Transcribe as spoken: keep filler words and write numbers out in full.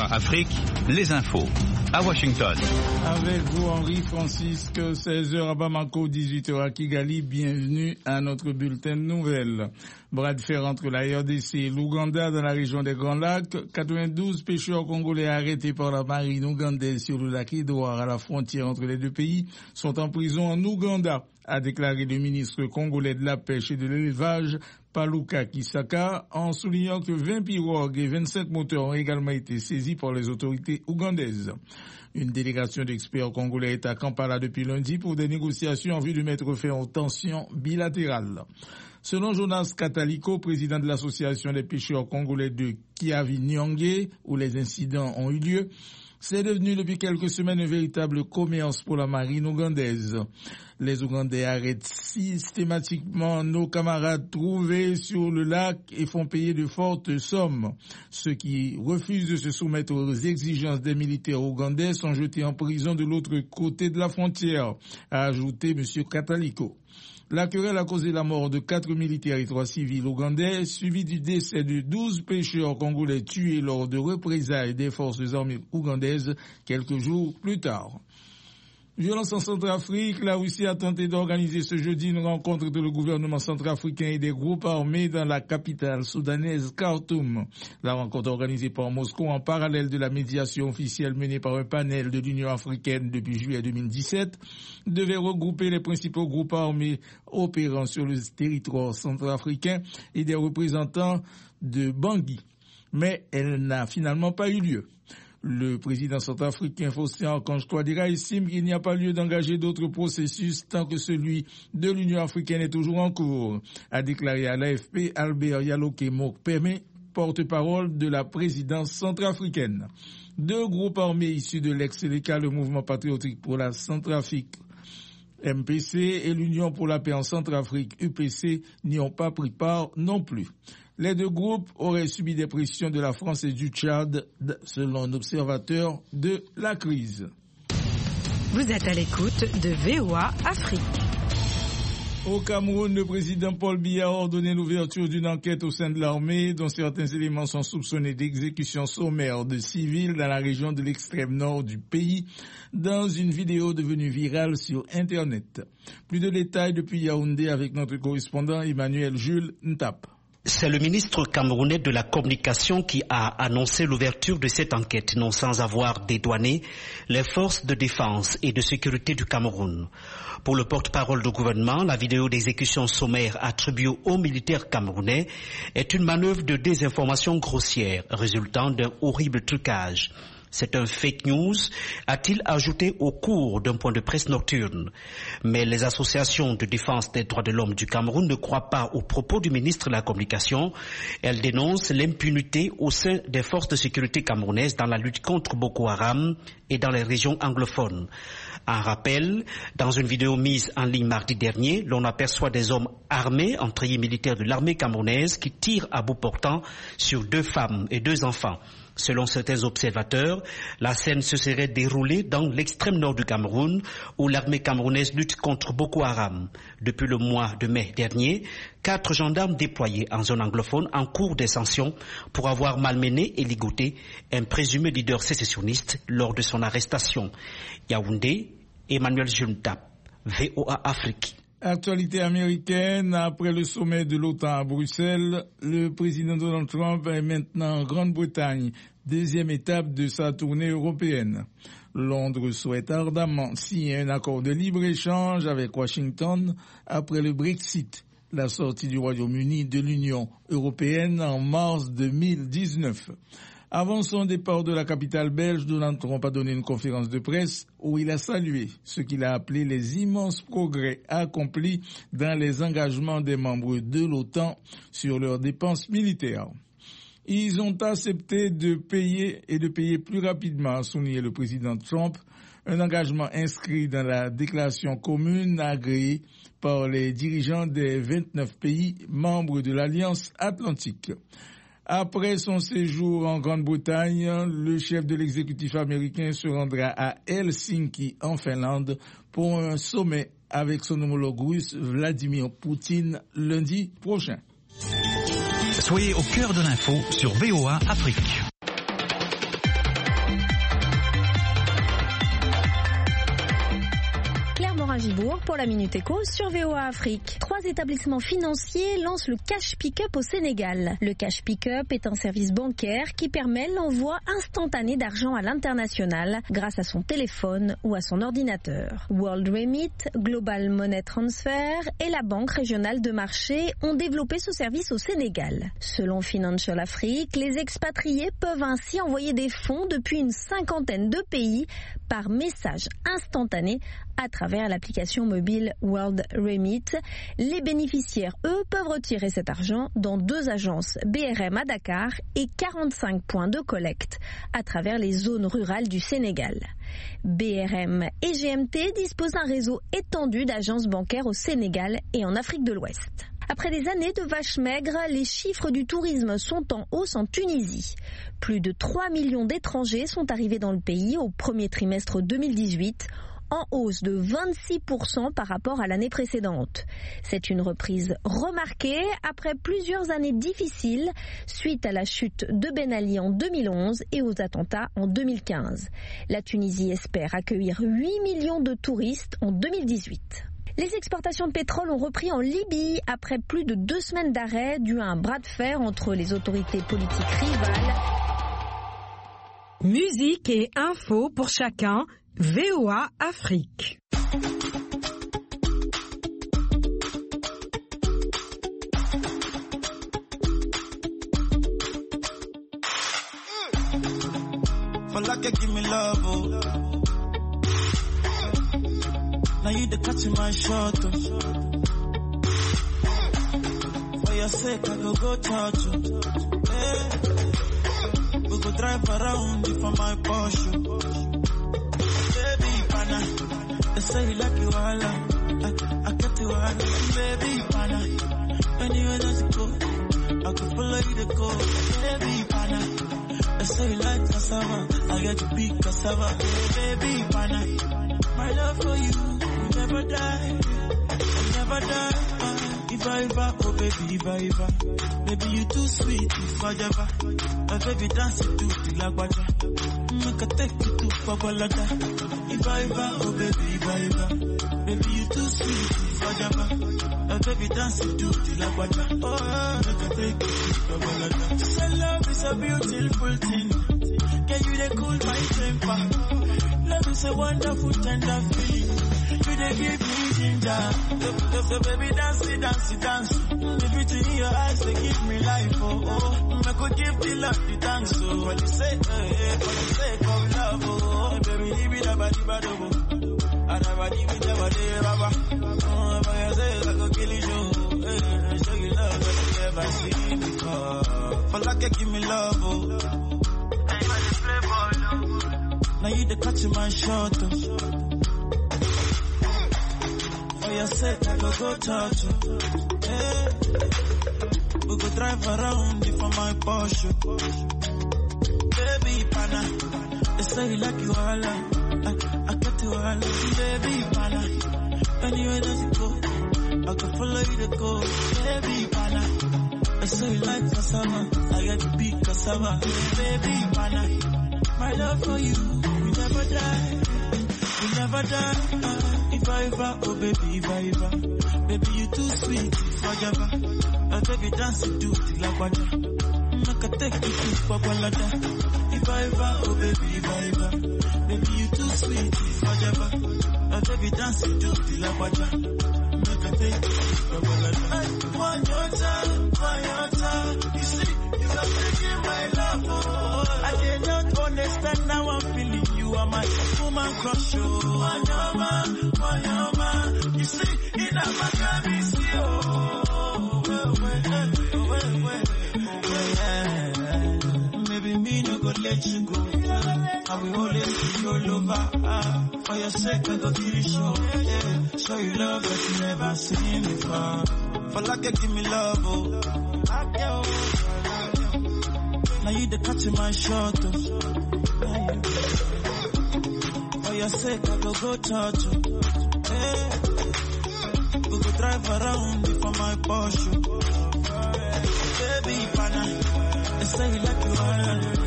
A Afrique, les infos. À Washington. Avec vous, Henri Francisque, seize heures à Bamako, dix-huit heures à Kigali. Bienvenue à notre bulletin de nouvelles. Bras de fer entre la R D C et l'Ouganda dans la région des Grands Lacs. quatre-vingt-douze pêcheurs congolais arrêtés par la marine ougandaise sur le lac Édouard à la frontière entre les deux pays sont en prison en Ouganda, a déclaré le ministre congolais de la pêche et de l'élevage, Paluka Kisaka, en soulignant que vingt pirogues et vingt-cinq moteurs ont également été saisis par les autorités ougandaises. Une délégation d'experts congolais est à Kampala depuis lundi pour des négociations en vue de mettre fin aux tensions bilatérales. Selon Jonas Kataliko, président de l'association des pêcheurs congolais de Kiavi-Nyangé, où les incidents ont eu lieu, c'est devenu depuis quelques semaines un véritable commerce pour la marine ougandaise. Les Ougandais arrêtent systématiquement nos camarades trouvés sur le lac et font payer de fortes sommes. Ceux qui refusent de se soumettre aux exigences des militaires ougandais sont jetés en prison de l'autre côté de la frontière, a ajouté M. Kataliko. La querelle a causé la mort de quatre militaires et trois civils ougandais, suivi du décès de douze pêcheurs congolais tués lors de représailles des forces armées ougandaises quelques jours plus tard. Violence en Centrafrique, la Russie a tenté d'organiser ce jeudi une rencontre entre le gouvernement centrafricain et des groupes armés dans la capitale soudanaise Khartoum. La rencontre organisée par Moscou en parallèle de la médiation officielle menée par un panel de l'Union africaine depuis juillet deux mille dix-sept devait regrouper les principaux groupes armés opérant sur le territoire centrafricain et des représentants de Bangui. Mais elle n'a finalement pas eu lieu. Le président centrafricain Faustin Archange Touadéra estime qu'il n'y a pas lieu d'engager d'autres processus tant que celui de l'Union africaine est toujours en cours, a déclaré à l'A F P Albert Yaloke Mokpeme, porte-parole de la présidence centrafricaine. Deux groupes armés issus de l'ex-Séléka, le mouvement patriotique pour la Centrafrique, M P C, et l'Union pour la paix en Centrafrique, U P C, n'y ont pas pris part non plus. Les deux groupes auraient subi des pressions de la France et du Tchad, selon un observateur de la crise. Vous êtes à l'écoute de V O A Afrique. Au Cameroun, le président Paul Biya a ordonné l'ouverture d'une enquête au sein de l'armée dont certains éléments sont soupçonnés d'exécution sommaire de civils dans la région de l'extrême nord du pays, dans une vidéo devenue virale sur Internet. Plus de détails depuis Yaoundé avec notre correspondant Emmanuel Jules Ntap. C'est le ministre camerounais de la communication qui a annoncé l'ouverture de cette enquête, non sans avoir dédouané les forces de défense et de sécurité du Cameroun. Pour le porte-parole du gouvernement, la vidéo d'exécution sommaire attribuée aux militaires camerounais est une manœuvre de désinformation grossière, résultant d'un horrible trucage. C'est un fake news, a-t-il ajouté au cours d'un point de presse nocturne. Mais les associations de défense des droits de l'homme du Cameroun ne croient pas aux propos du ministre de la Communication. Elles dénoncent l'impunité au sein des forces de sécurité camerounaises dans la lutte contre Boko Haram et dans les régions anglophones. Un rappel, dans une vidéo mise en ligne mardi dernier, l'on aperçoit des hommes armés, en treillis militaires de l'armée camerounaise, qui tirent à bout portant sur deux femmes et deux enfants. Selon certains observateurs, la scène se serait déroulée dans l'extrême nord du Cameroun, où l'armée camerounaise lutte contre Boko Haram. Depuis le mois de mai dernier, quatre gendarmes déployés en zone anglophone en cours d'ascension pour avoir malmené et ligoté un présumé leader sécessionniste lors de son arrestation. Yaoundé, Emmanuel Juntap, V O A Afrique. Actualité américaine, après le sommet de l'OTAN à Bruxelles, le président Donald Trump est maintenant en Grande-Bretagne, deuxième étape de sa tournée européenne. Londres souhaite ardemment signer un accord de libre-échange avec Washington après le Brexit, la sortie du Royaume-Uni de l'Union européenne en mars deux mille dix-neuf. Avant son départ de la capitale belge, Donald Trump a donné une conférence de presse où il a salué ce qu'il a appelé les immenses progrès accomplis dans les engagements des membres de l'OTAN sur leurs dépenses militaires. Ils ont accepté de payer et de payer plus rapidement, a souligné le président Trump, un engagement inscrit dans la déclaration commune agréée par les dirigeants des vingt-neuf pays membres de l'Alliance Atlantique. Après son séjour en Grande-Bretagne, le chef de l'exécutif américain se rendra à Helsinki, en Finlande, pour un sommet avec son homologue russe Vladimir Poutine lundi prochain. Soyez au cœur de l'info sur V O A Afrique. pour la Minute Éco sur V O A Afrique. Trois établissements financiers lancent le Cash Pick-up au Sénégal. Le Cash Pick-up est un service bancaire qui permet l'envoi instantané d'argent à l'international grâce à son téléphone ou à son ordinateur. World Remit, Global Money Transfer et la Banque régionale de marché ont développé ce service au Sénégal. Selon Financial Afrique, les expatriés peuvent ainsi envoyer des fonds depuis une cinquantaine de pays par message instantané à travers l'application mobile World Remit. Les bénéficiaires, eux, peuvent retirer cet argent dans deux agences B R M à Dakar et quarante-cinq points de collecte à travers les zones rurales du Sénégal. B R M et G M T disposent d'un réseau étendu d'agences bancaires au Sénégal et en Afrique de l'Ouest. Après des années de vaches maigres, les chiffres du tourisme sont en hausse en Tunisie. Plus de trois millions d'étrangers sont arrivés dans le pays au premier trimestre deux mille dix-huit, en hausse de vingt-six pour cent par rapport à l'année précédente. C'est une reprise remarquée après plusieurs années difficiles suite à la chute de Ben Ali en deux mille onze et aux attentats en deux mille quinze. La Tunisie espère accueillir huit millions de touristes en deux mille dix-huit. Les exportations de pétrole ont repris en Libye après plus de deux semaines d'arrêt dû à un bras de fer entre les autorités politiques rivales. Musique et infos pour chacun. V O A Afrique. Falaka give me love, oh. Now you the catch my shot, oh. For your sake I go go touch you. Hey. We go drive around you for my Porsche. They say you like you all, I, I get you all, baby, pana. Anywhere that you go, I could follow you to go, baby, pana. They say you like cassava, I get to be cassava, baby, pana. My love for you will never die, will never die. Uh, if I ever, oh baby, if I ever, baby you too sweet, if I ever, my baby dance you to the lagwaja, make a take you to Babalada. If I ever, oh baby, if I ever, baby you too sweet, if I ever, my baby dance you to the lagwaja, oh make a take you to Babalada. Say love is a beautiful thing, can you they cool my temper? Love is a wonderful tender feeling. You they give me ginger. The, the, the baby dance, dance, dance. The beauty in your eyes, they give me life. Oh, oh. I could give the love, the thanks. So, what you say, eh, for the sake of love. Oh, baby, leave it about the bad. Oh, I never leave it about the rubber. Oh, but I say, I could kill you. Eh, show you love that you never seen before. For like you give me love. Oh, now you the catch my shot, oh. For your sake, I go go touch you. Hey. We go drive around you for my Porsche. Baby, pana. They say you like you all, I, I got you all. Baby, pana. Anywhere that you go, I can follow you to go. Baby, pana. They say you like cassava, I get to be cassava. Baby, pana. My love for you will never die, will never die. Uh, if I ever, oh baby, if I ever, baby you too sweet, if I ever, uh, baby dance you to the lagwaja, make a take you to Babalada. If I ever, oh baby, if I ever, baby you too sweet, if I ever, uh, baby dance you to the lagwaja, make a take you to Babalada. One your time, one your time, you see, you are taking my love, oh. I cannot understand now I'm feeling you are my woman crush. Oh, Wanyama, Wanyama, you see, in a Maccabi, see, oh, well, well, well, well, well, maybe me no go let you go. I will always be your lover. Ah, for your sake, I go give you show. Yeah, show you love that you never seen before. For like you give me love, oh. Now you the catch my shot, oh. For your sake, I go go touch you. Hey. We go drive around you for my Porsche. Baby, pana. They say you like you all.